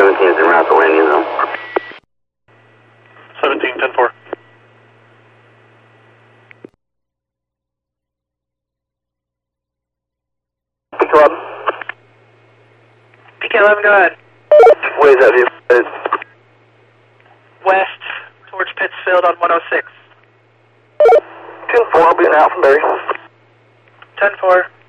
17 is en route to landing zone. 17, 10-4. PK11. PK11, go ahead. Where's that view? West towards Pittsfield on 106. 10-4, I'll be an out from Barry. 10-4.